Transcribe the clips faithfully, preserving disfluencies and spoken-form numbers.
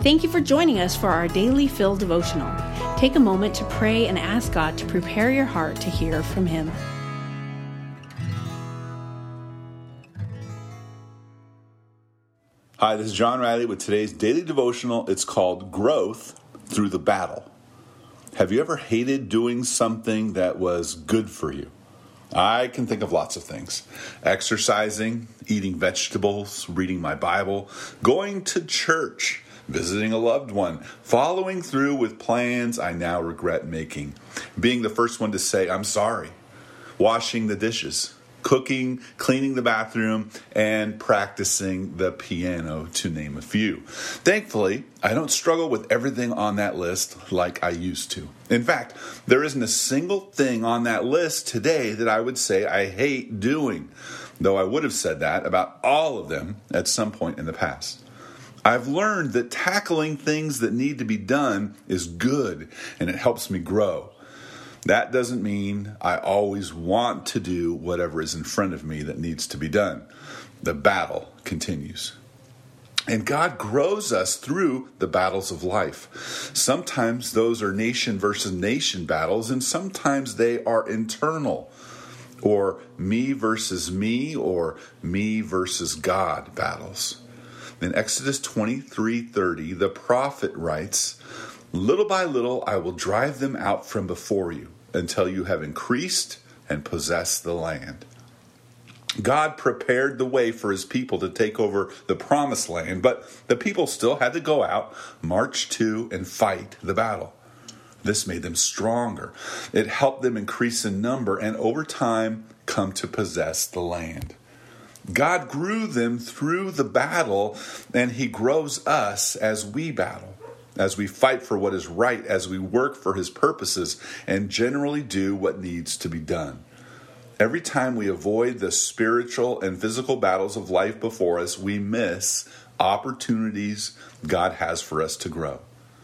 Thank you for joining us for our Daily Fill devotional. Take a moment to pray and ask God to prepare your heart to hear from Him. Hi, this is John Riley with today's daily devotional. It's called Growth Through the Battle. Have you ever hated doing something that was good for you? I can think of lots of things. Exercising, eating vegetables, reading my Bible, going to church, visiting a loved one, following through with plans I now regret making, being the first one to say, I'm sorry, washing the dishes, cooking, cleaning the bathroom, and practicing the piano, to name a few. Thankfully, I don't struggle with everything on that list like I used to. In fact, there isn't a single thing on that list today that I would say I hate doing, though I would have said that about all of them at some point in the past. I've learned that tackling things that need to be done is good, and it helps me grow. That doesn't mean I always want to do whatever is in front of me that needs to be done. The battle continues. And God grows us through the battles of life. Sometimes those are nation versus nation battles, and sometimes they are internal, or me versus me, or me versus God battles. In Exodus twenty-three thirty, the prophet writes, little by little I will drive them out from before you until you have increased and possessed the land. God prepared the way for his people to take over the promised land, but the people still had to go out, march to, and fight the battle. This made them stronger. It helped them increase in number and over time come to possess the land. God grew them through the battle, and he grows us as we battle, as we fight for what is right, as we work for his purposes, and generally do what needs to be done. Every time we avoid the spiritual and physical battles of life before us, we miss opportunities God has for us to grow.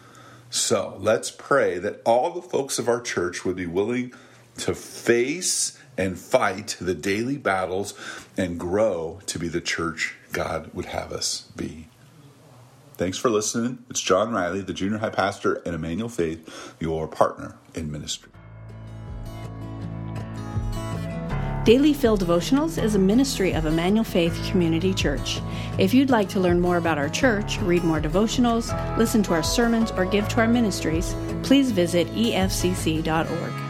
So let's pray that all the folks of our church would be willing to face and fight the daily battles and grow to be the church God would have us be. Thanks for listening. It's John Riley, the junior high pastor at Emmanuel Faith, your partner in ministry. Daily Fill Devotionals is a ministry of Emmanuel Faith Community Church. If you'd like to learn more about our church, read more devotionals, listen to our sermons, or give to our ministries, please visit E F C C dot org.